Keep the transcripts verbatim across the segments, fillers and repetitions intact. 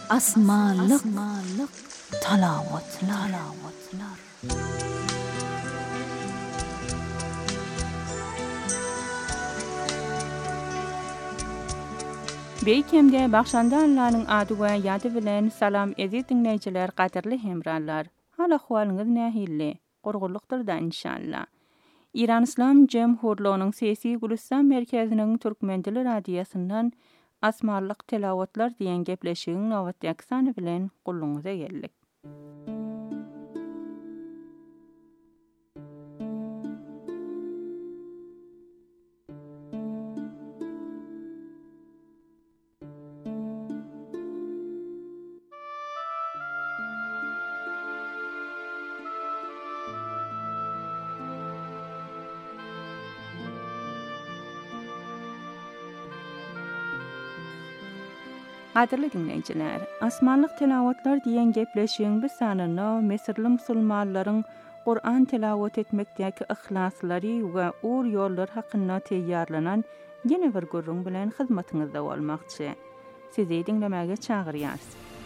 Asmanlık, talavatlar. Beýkemde başanda Allah'ın adı we ýady bilen salam ezi dinleýijiler, gaderli hemrallar. Hal ahwalyňyz nähilli? Gorgulykdyr da inşallah. İran İslam Jemhurluğunyň Sesi Gülistan merkeziniň Türkmen dili radiýasyndan asmanlyk telawatlar diýen gepleşigiň nowatdaky sany bilen gulluňyza geldik. Gaderli dinleýijiler, asmanlyk telawatlar diýen gepleşigiň bu sanyny Mesirli musulmanlaryň Qur'an telawat etmekdäki ihlasları we ur ýollar hakynda teýýarlanan ýene bir gurrun bilen hyzmatyňyzda bolmakçy. Sizi dinlemäge çagyrýar.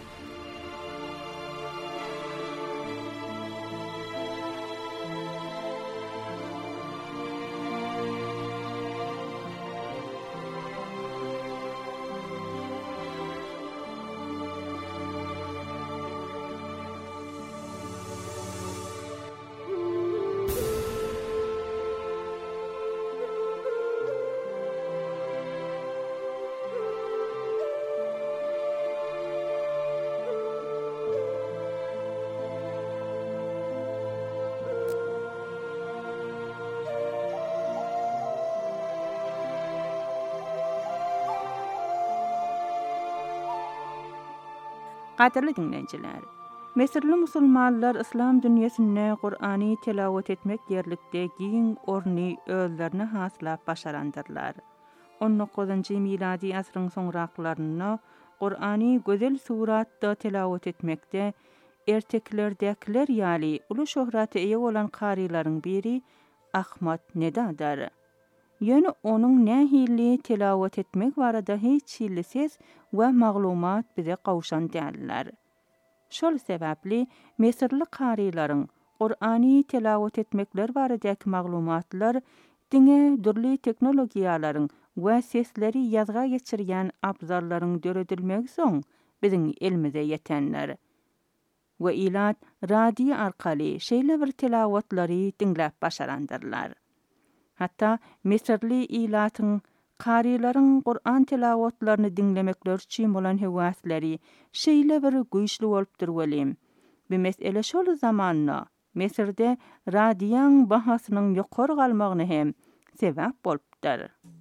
Gaderli dinleýijiler, Mesirli musulmanlar İslam dünýäsinde Qur'any telawat etmek ýerlikde giň orny özlerine haslap başarandyrlar. on dokuzunjy miladi asryň soňraklaryna Qur'any gözel suratda telawat etmekde erteklerdekiler ýaly uly şöhraty eýe bolan karylaryň biri Ahmad Nedadar. Ýöne onuň nähili telawat etmek barada hiç hilsiz we maglumat bize gawşan däller. Şol sebäpli Mesirli karylaryň Qur'any telawat etmekler baradaky maglumatlar diňe dürli teknologiýalaryň we sesleri ýazga geçirýän abzallaryň döredilmegi soň biziň elimize ýetenler. We ilat radio arkaly şeýle bir telawatlary dinläp başarandyrlar. Hatta Mesirli ilatyň karylaryň Qur'an telawatlaryny dinlemekler üçin bolan hewasleri şeýle bir güýçli bolupdyr welem. Bu mesele şol zamanna Mesirde radiýaň bahasynyň ýokary galmagyny hem sebäp bolupdyr.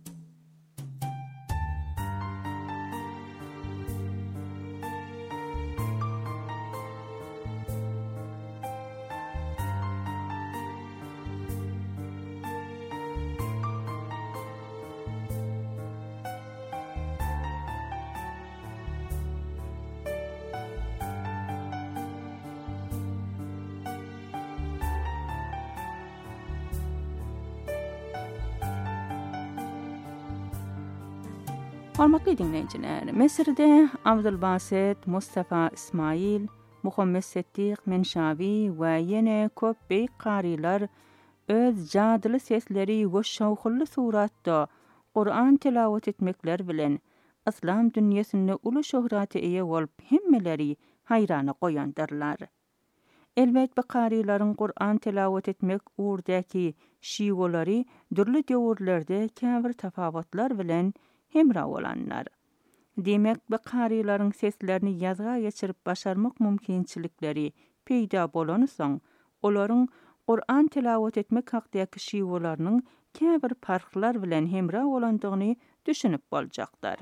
Hormatly dinleýijiler, Mesirde Abdulbasit, Mustafa İsmail, Muhammed Settiq Menşavi we ýene köp beýik karylar öz jadyly sesleri we şowhully suratda Qur'an telawat etmekler bilen İslam dünýäsinde uly şöhraty eýe bolup hemmeleri haýrana goýandyrlar. Elbet bu karylaryň Qur'an telawat etmek urdaky şiwolary dürli döwürlerde käbir tafawutlar bilen hemra bolanlar. Demek bu karylaryň seslerini ýazga geçirip başarmak mümkinçilikleri peýda bolan soň, olaryň Qur'an telawat etmek hakdaky şiwolarynyň käbir farklar bilen hemra bolandygyny düşünip boljaklar.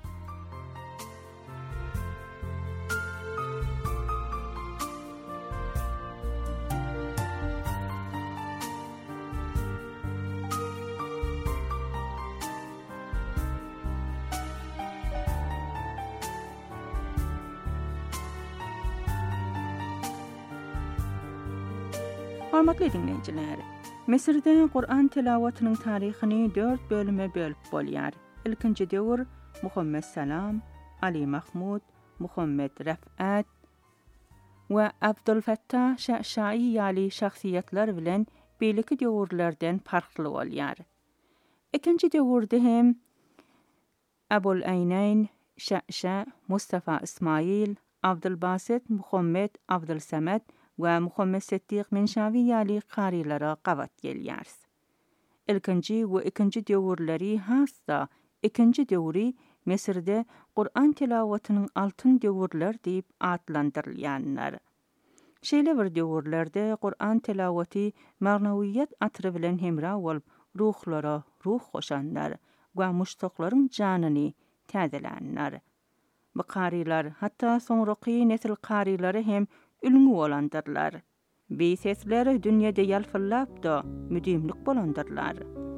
Hormatly dinleýijiler, Mesirde Qur'an tilawatynyň taryhyny dört bölüme bölüp bolýar. Ilkinji döwür Muhammed Salam, Ali Mahmud, Muhammed Rafat we Abdülfettah Şaşai ýaly şahsiýetler bilen beýleki döwürlerden farkly bolýar. Ikinji döwürde hem Abul Aynayn Şaşa, Mustafa İsmail, Abdülbasit Muhammed Abdülsamet we Muhammed Settiq Menşawi ýaly qarylara gawat gelýär. Ilkinji we ikinji döwürleri hassa ikinji döwri Mesirde Qur'an tilawatynyň altyn döwürler diýip adlandyrylýanlar. Şeýle bir döwürlerde Qur'an tilawaty magnawiýat atyry bilen hemra bolup ruhlara ruh goşanlar we muştaklaryň janyny täzelenler. Bu qarylar hatda soňraky nesil qaryları hem ülgü bolandyrlar. Bu sesler dünýede ýalfyllap da müdimlik bolandyrlar.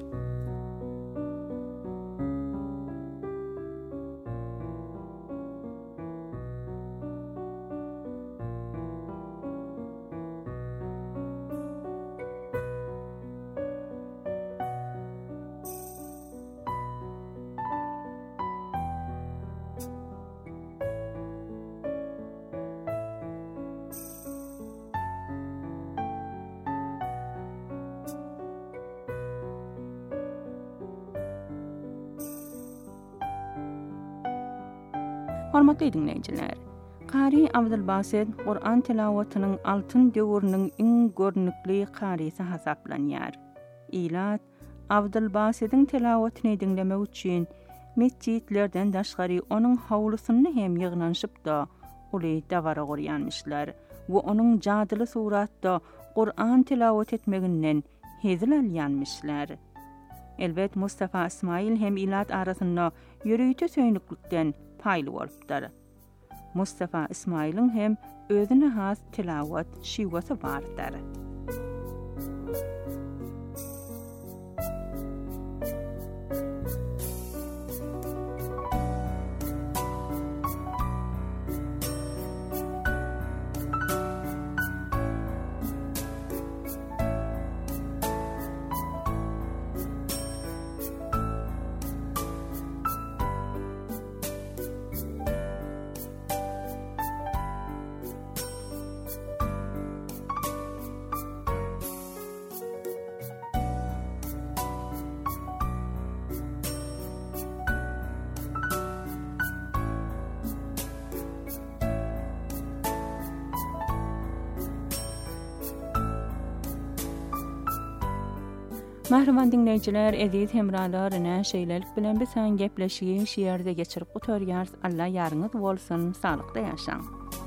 Hormatly dinleyijiler, Qari Abdülbasit Qur'an tilawatynyň altyn döwrüniň iň görnükli qarysy hasaplanýar. Ilat Abdülbasitiň tilawatyny dinlemek üçin mesjidlerden daşgary onuň hawlusyny hem ýygnanyşyp da uly dawara gorýanmyşlar we onuň jadyly suratda Qur'an tilawat etmeginden hezil alýanmyşlar. Elbet Mustafa İsmail hem Ilat arasynda ýürüýte söýnüklikden paýly bolupdyr. Mustafa İsmail'in hem özüne has tilawat şiwasy bardyr. Mahruman dinleyijiler, eziz hemralar, ene şeýlelik bilen biz han gepleşigi şiýerde geçirip oturýars. Allah ýarňyz bolsun, salykda ýaşaň.